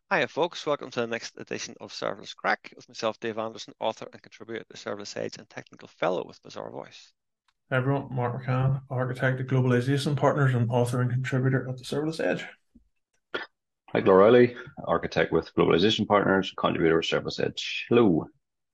Hiya, folks. Welcome to the next edition of Serverless Crack with myself, Dave Anderson, author and contributor to Serverless Edge and technical fellow with Bizarre Voice. Hi everyone, Mark McCann, architect at Globalization Partners and author and contributor at the Serverless Edge. Michael O'Reilly, architect with Globalization Partners, contributor with Service Edge. Hello.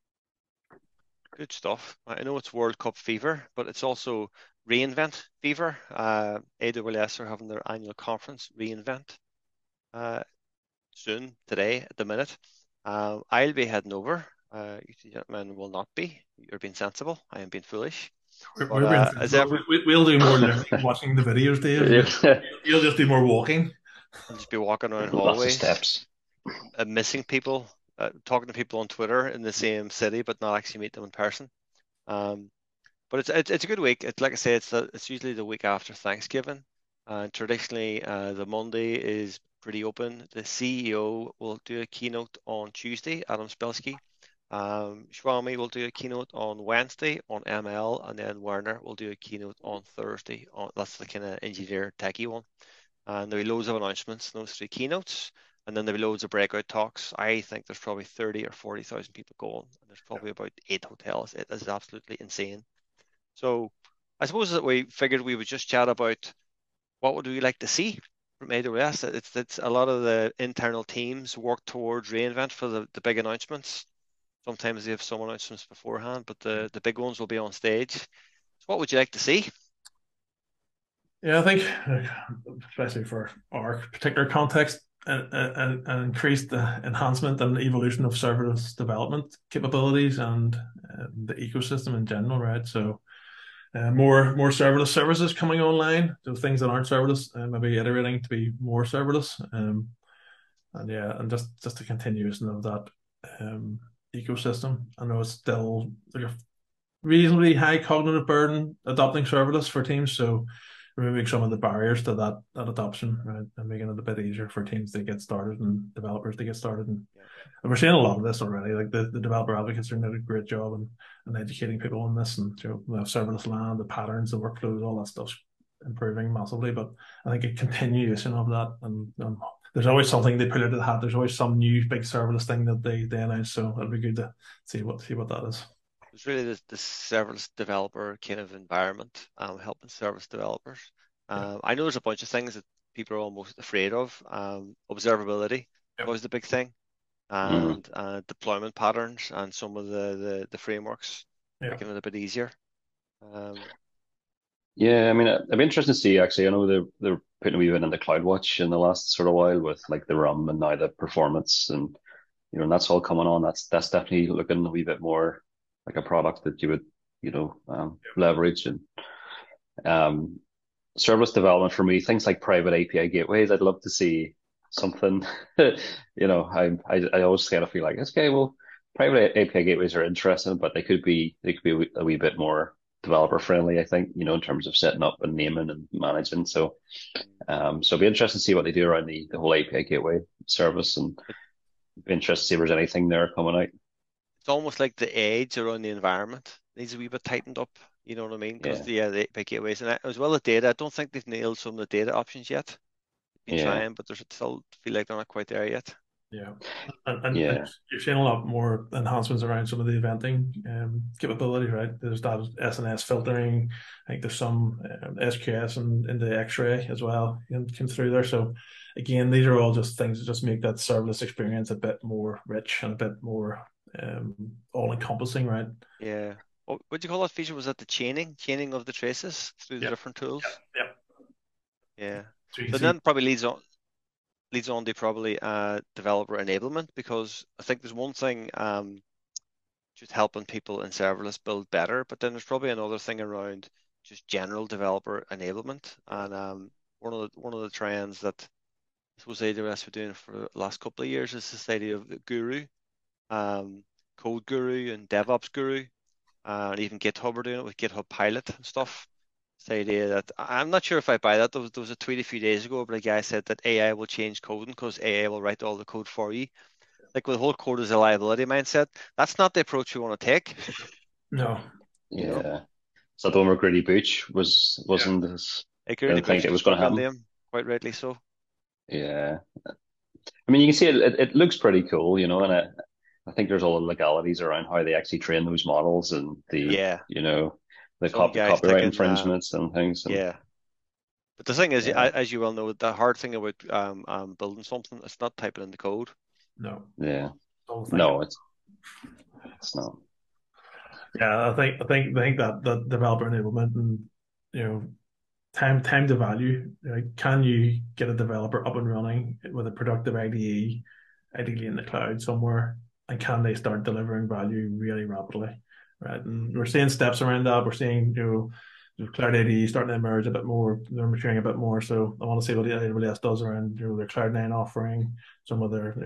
Good stuff. I know it's World Cup fever, but it's also reInvent fever. AWS are having their annual conference, reInvent, uh, soon, today, at the minute. I'll be heading over. You two gentlemen will not be. You're being sensible. I am being foolish. But We're being as sensible. ever, We'll do more living, watching the videos, Dave. Yeah. You'll just do more walking. I'll just be walking around Lots of hallways, steps. missing people, talking to people on Twitter in the same city, but not actually meet them in person. Um, but it's a good week. It's like I say, it's usually the week after Thanksgiving. Traditionally, the Monday is pretty open. The CEO will do a keynote on Tuesday, Adam Spelsky. Shwami will do a keynote on Wednesday on ML, and then Werner will do a keynote on Thursday. That's the kind of engineer techie one. And there'll be loads of announcements, those three keynotes, and then there'll be loads of breakout talks. I think there's probably 30 or 40,000 people going, and there's probably about 8 hotels. It is absolutely insane. So I suppose that we figured we would just chat about what would we like to see from AWS. It's a lot of the internal teams work towards reInvent for the big announcements. Sometimes they have some announcements beforehand, but the big ones will be on stage. So what would you like to see? Yeah, I think, especially for our particular context, an increased enhancement and evolution of serverless development capabilities and the ecosystem in general, right? So more serverless services coming online. So things that aren't serverless, maybe iterating to be more serverless. And yeah, and just the continuation of that um, ecosystem. I know it's still like a reasonably high cognitive burden adopting serverless for teams, so removing some of the barriers to that adoption, right, and making it a bit easier for teams to get started and developers to get started. And we're seeing a lot of this already. Like the developer advocates are doing a great job and educating people on this, and we have serverless land, the patterns, the workflows, all that stuff's improving massively. But I think a continuation of that, and there's always something they put into the hat. There's always some new big serverless thing that they announce. So it'll be good to see what that is. It's really the service developer kind of environment, helping service developers. Yeah. I know there's a bunch of things that people are almost afraid of. Observability Yep. was the big thing, Mm. and deployment patterns and some of the frameworks Yeah. making it a bit easier. Um, Yeah, I mean, it'd be interesting to see actually. I know they're putting a wee bit in the CloudWatch in the last sort of while with like the RAM and now the performance and and that's all coming on. That's definitely looking a wee bit more like a product that you would, leverage and um service development for me, things like private API gateways, I'd love to see something. I always kind of feel like, okay, well, private API gateways are interesting, but they could be a wee bit more developer friendly, I think, in terms of setting up and naming and managing. So it'll be interesting to see what they do around the whole API gateway service and it, be interested to see if there's anything there coming out. it's almost like the edge around the environment needs a wee bit tightened up. You know what I mean? Because Yeah. the big gateways and as well as data, I don't think they've nailed some of the data options yet. Been Yeah. trying, but there's still feel like they're not quite there yet. Yeah, and Yeah. you're seeing a lot more enhancements around some of the eventing capabilities, right? There's that SNS filtering. I think there's some SQS and in the X-ray as well came through there. So again, these are all just things that just make that serverless experience a bit more rich and a bit more all-encompassing, right? Yeah. What do you call that feature? Was that the chaining of the traces through the Yeah, different tools? yeah. Yeah. So you can So see, then probably leads on to probably developer enablement because I think there's one thing just helping people in serverless build better, but then there's probably another thing around just general developer enablement. And one of the trends that I suppose AWS were doing for the last couple of years is this idea of the guru, um, code guru and DevOps guru, and even GitHub are doing it with GitHub Pilot and stuff. It's the idea that I'm not sure if I buy that. There was a tweet a few days ago, but a guy said that AI will change coding because AI will write all the code for you. Like with the whole code is a liability mindset. That's not the approach we want to take, no, you know. Yeah. So the one where Grady Booch yeah, wasn't this Security didn't think Boost it was was going to stuck on happen. them, quite rightly so. Yeah. I mean, you can see it looks pretty cool, and I think there's all the legalities around how they actually train those models and Yeah, the some guys copyright thinking, infringements and things. And yeah. But the thing is, yeah, as you well know, the hard thing about building something, it's not typing in the code. No, yeah, don't think. no, it's not. Yeah, I think that developer enablement and you know time to value. Like, can you get a developer up and running with a productive IDE, ideally in the cloud somewhere, and can they start delivering value really rapidly, right? And we're seeing steps around that. We're seeing the cloud IDE starting to emerge a bit more. They're maturing a bit more. So I want to see what AWS does around their Cloud9 offering, some of their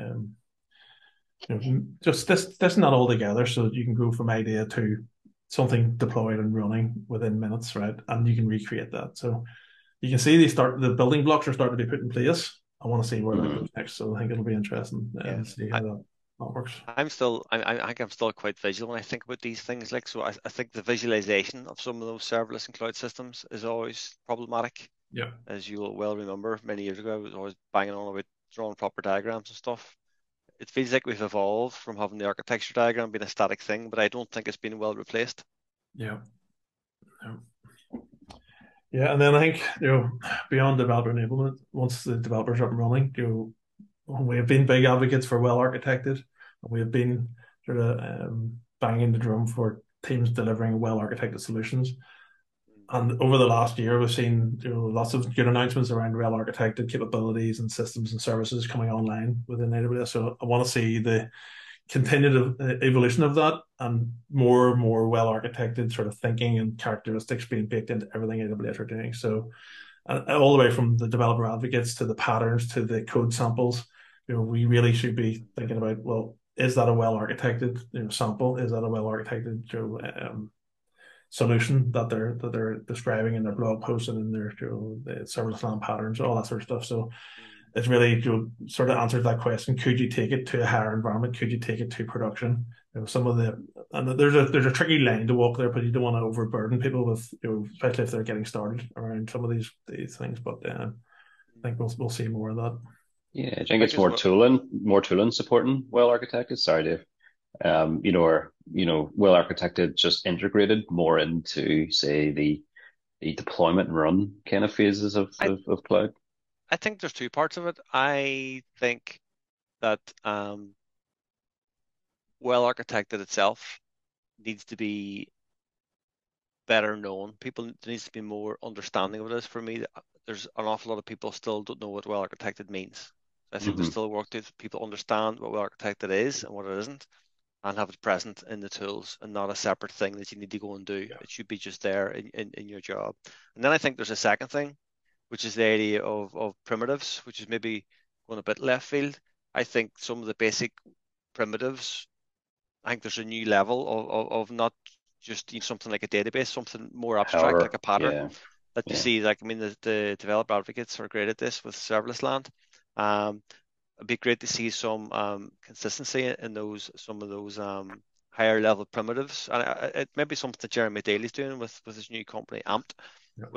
just this not all together, so you can go from idea to something deployed and running within minutes, right? And you can recreate that. So you can see the building blocks are starting to be put in place. I want to see where that Hmm. goes next. So I think it'll be interesting Yeah. and see how that works. I think I'm still quite visual when I think about these things. Like, so I think the visualization of some of those serverless and cloud systems is always problematic. Yeah. As you'll well remember, many years ago, I was always banging on about drawing proper diagrams and stuff. It feels like we've evolved from having the architecture diagram being a static thing, but I don't think it's been well replaced. Yeah. Yeah. Yeah. And then I think, beyond developer enablement, once the developers are up and running, we have been big advocates for well architected. We have been sort of banging the drum for teams delivering well architected solutions. And over the last year, we've seen lots of good announcements around well architected capabilities and systems and services coming online within AWS. So I want to see the continued evolution of that and more well architected sort of thinking and characteristics being baked into everything AWS are doing. So all the way from the developer advocates to the patterns to the code samples, we really should be thinking about, well, is that a well architected sample? Is that a well architected solution that they're describing in their blog posts and in their the service land patterns, all that sort of stuff. So it's really sort of answers that question: could you take it to a higher environment? Could you take it to production? Some of the and there's a tricky line to walk there, but you don't want to overburden people with especially if they're getting started around some of these things. But I think we'll see more of that. Yeah, I I think think it's as well. more tooling supporting well architected. Sorry, Dave. Or well architected, just integrated more into, say, the deployment and run kind of phases I of cloud. I think there's two parts of it. I think that well architected itself needs to be better known. People there needs to be more understanding of this. For me, there's an awful lot of people still don't know what well architected means. I think there's Hmm. still work to people understand what well architected is and what it isn't, and have it present in the tools and not a separate thing that you need to go and do. Yeah. It should be just there in your job. And then I think there's a second thing, which is the idea of primitives, which is maybe going a bit left field. I think some of the basic primitives, I think there's a new level of not just something like a database, something more abstract like However, a pattern yeah, that you yeah. see. Like, I mean, the developer advocates are great at this with serverless land. Um, it'd be great to see some consistency in those some of those higher level primitives, and it may be something that Jeremy Daly's doing with his new company Amped, Yeah.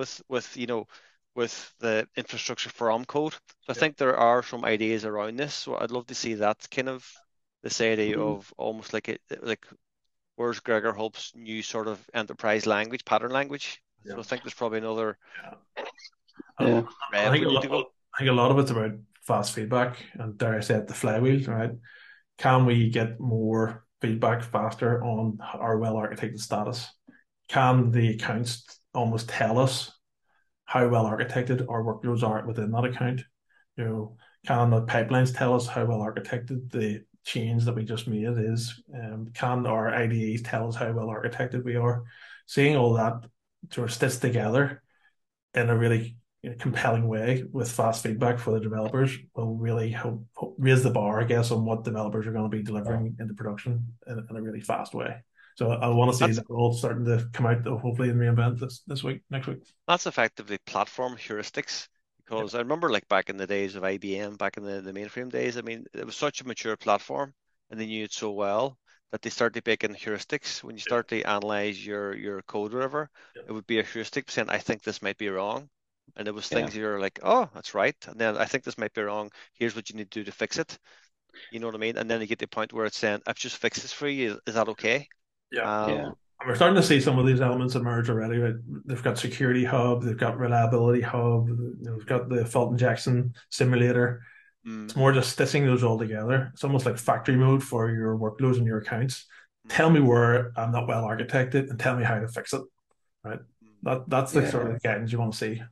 with the infrastructure for code. So I Yeah. think there are some ideas around this. So I'd love to see that kind of this idea Mhm. of almost like where's Gregor Holt's new sort of enterprise language, pattern language. Yeah. So I think there's probably another Yeah. I, Yeah. I rev think we a need to lot. go. I think a lot of it's about fast feedback and, dare I say it, the flywheel, right? Can we get more feedback faster on our well architected status? Can the accounts almost tell us how well architected our workloads are within that account? Can the pipelines tell us how well architected the change that we just made is? Can our IDEs tell us how well architected we are? Seeing all that sort of stitched together in a really compelling way with fast feedback for the developers will really raise the bar, I guess, on what developers are going to be delivering into production in a really fast way. So I want to see That's that all starting to come out, hopefully in reInvent this week, next week. that's effectively platform heuristics. Yeah, Because I remember like back in the days of IBM, back in the mainframe days, I mean, it was such a mature platform and they knew it so well that they started making heuristics. When you yeah, start to analyze your code or whatever, yeah, it would be a heuristic saying, I think this might be wrong. and it was Yeah. things you're like, oh, that's right, and then I think this might be wrong. Here's what you need to do to fix it. You know what I mean? And then you get to the point where it's saying, I've just fixed this for you. Is that okay? Yeah. Yeah. Um, And we're starting to see some of these elements emerge already. Right? They've got security hub, they've got reliability hub, they've got the fault injection simulator. mm, It's more just stitching those all together. It's almost like factory mode for your workloads and your accounts. mm, Tell me where I'm not well architected and tell me how to fix it. Right. mm. That's the sort Yeah. of guidance you want to see.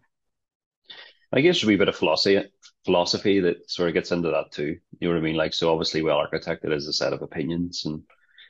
I guess a wee bit of philosophy that sort of gets into that too. You know what I mean? Like, so obviously well architected is a set of opinions and,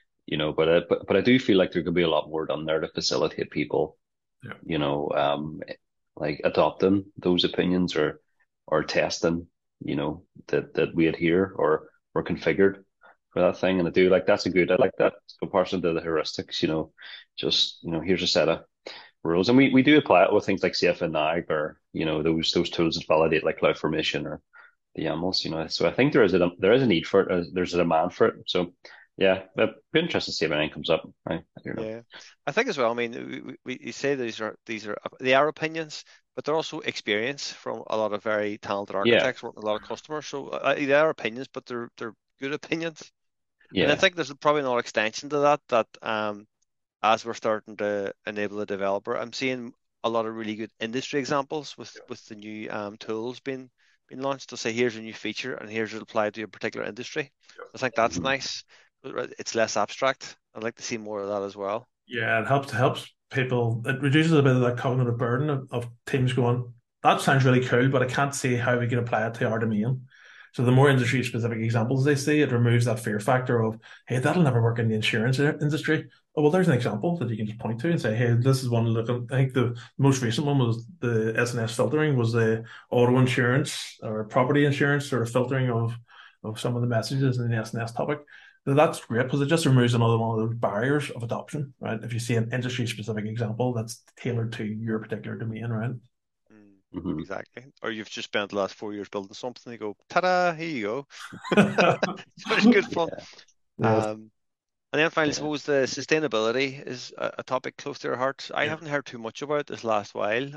but I do feel like there could be a lot more done there to facilitate people, Yeah. you know, like adopting those opinions or testing, that we adhere or configured for that thing. And I like that comparison to the heuristics, just, here's a set of rules. And we do apply it with things like CFNAG or, those tools that validate like CloudFormation or the YAMLs. So I think there is a need for it. There's a demand for it. So yeah, it'd be interesting to see if anything comes up. Right? I don't know. Yeah, I think as well. I mean, you say these are they are opinions, but they're also experience from a lot of very talented Yeah. architects working with a lot of customers. So they are opinions, but they're good opinions. And I Yeah. think there's probably another extension to that as we're starting to enable the developer, I'm seeing a lot of really good industry examples with the new tools being launched to say here's a new feature and here's it applied to a particular industry. I think that's Mhm. nice. It's less abstract. I'd like to see more of that as well. Yeah, it helps people. It reduces a bit of that cognitive burden of teams going, that sounds really cool, but I can't see how we can apply it to our domain. So the more industry specific examples they see, it removes that fear factor of, hey, that'll never work in the insurance industry. Oh, well, there's an example that you can just point to and say, hey, this is one look. I think the most recent one was the SNS filtering, was the auto insurance or property insurance sort of filtering of some of the messages in the SNS topic. So that's great because it just removes another one of those barriers of adoption, right? If you see an industry specific example that's tailored to your particular domain, right? Mm, Mhm. exactly. Or you've just spent the last 4 years building something, you go, ta-da, here you go. So it's good fun. Yeah. Yes. Um, and then finally, I Yeah. suppose the sustainability is a topic close to our hearts. I Yeah. haven't heard too much about it this last while.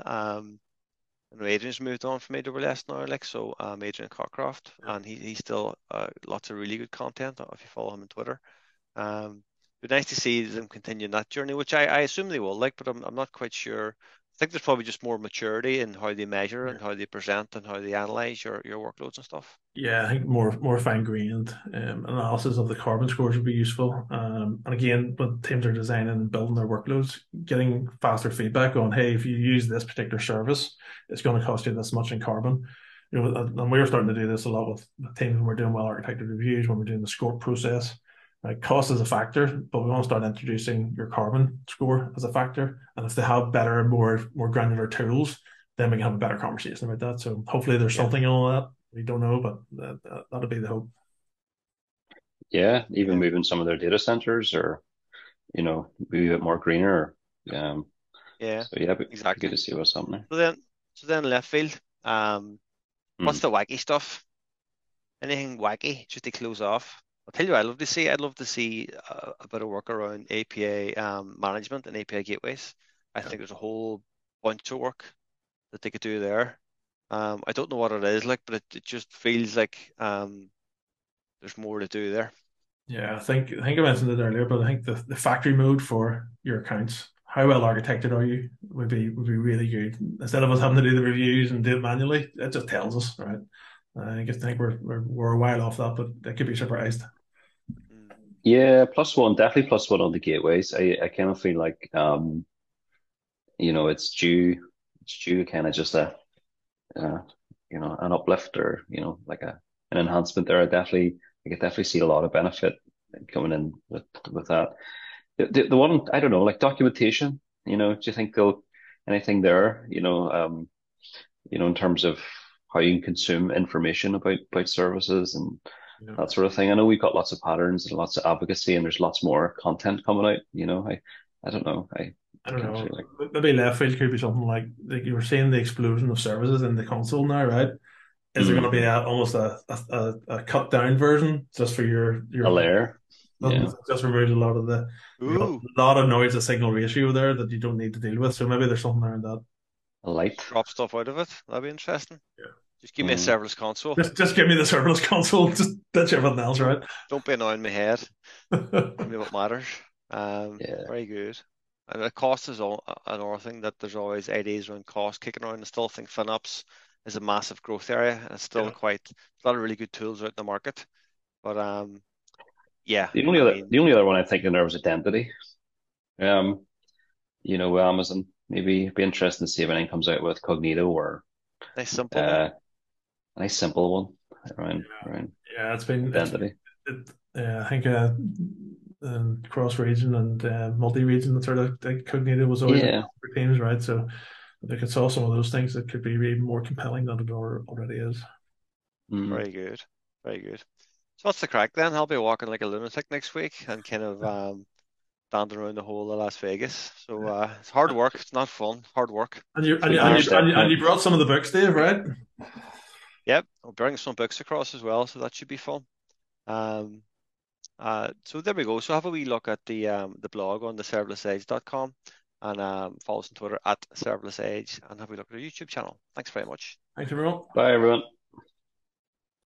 I know Adrian's moved on from AWS now, like so. Adrian Cockcroft, and he's still lots of really good content if you follow him on Twitter. It'd be nice to see them continuing that journey, which I assume they will, like, but I'm not quite sure. I think there's probably just more maturity in how they measure and how they present and how they analyze your workloads and stuff. Yeah, I think more fine grained analysis of the carbon scores would be useful. And again, when teams are designing and building their workloads, getting faster feedback on, hey, if you use this particular service, it's going to cost you this much in carbon. And we were starting to do this a lot with teams when we're doing well architected reviews, when we're doing the score process. Right, cost is a factor, but we want to start introducing your carbon score as a factor. And if they have better, more granular tools, then we can have a better conversation about that. So hopefully there's Yeah, something in all that. We don't know, but that'll be the hope. Yeah. Even yeah, moving some of their data centers or, be a bit more greener. Um, yeah, so yeah, be good exactly. to see what's happening. So then, so then left field. What's Mm. the wacky stuff? Anything wacky just to close off? I'll tell you, what I'd love to see. I'd love to see a bit of work around API management and API gateways. I think there's a whole bunch of work that they could do there. I don't know what it is like, but it just feels like there's more to do there. Yeah, I think I mentioned it earlier, but I think the factory mode for your accounts, how well architected are you, would be really good. Instead of us having to do the reviews and do it manually, it just tells us, right? I think we're a while off that, but I could be surprised. Mm, Yeah, plus one, definitely plus one on the gateways. I kind of feel like it's due kind of just uh an uplift or like an enhancement there. I could definitely see a lot of benefit coming in with that. The one I don't know, like documentation, do you think they'll anything there, in terms of how you can consume information about services and Yeah. that sort of thing. I know we've got lots of patterns and lots of advocacy and there's lots more content coming out, I don't know. I I don't kind of know. feel like Maybe left field could be something like you were saying the explosion of services in the console now, right? Is there going to mm, be almost a cut down version just for a your layer. Yeah. just removes a lot of Ooh, lot of noise to signal ratio there that you don't need to deal with. So maybe there's something around that. A light. drop stuff out of it. That'd be interesting. Yeah. Just give me a Mm. serverless console. Just give me the serverless console. Just ditch everything else, right? Don't be annoying my head. Give me what matters. Yeah. Very good. And the cost is another thing that there's always ideas around cost kicking around. I still think FinOps is a massive growth area, and it's still Yeah. quite a lot of really good tools out in the market. But yeah, The I mean, only other one I think in there was Identity. Um, Amazon, maybe it'd be interesting to see if anything comes out with Cognito or nice simple one. uh, a nice simple one around Yeah, Identity. I think cross region and multi region that sort of like Cognito was always Yeah. for teams, right? So they could solve some of those things that could be even more compelling than it already is. Mm. Very good. Very good. So what's the crack then? I'll be walking like a lunatic next week and kind of dancing around the whole of Las Vegas. So it's hard work. It's not fun. Hard work. And you and Keep you, on and your you, step, and you, and mate. you brought some of the books, Dave, right? Yep. I'll bring some books across as well, so that should be fun. Um, so there we go. So have a wee look at the blog on the serverlessedge.com and follow us on Twitter at serverlessedge and have a look at our YouTube channel. Thanks very much. Thanks, everyone. Bye, everyone.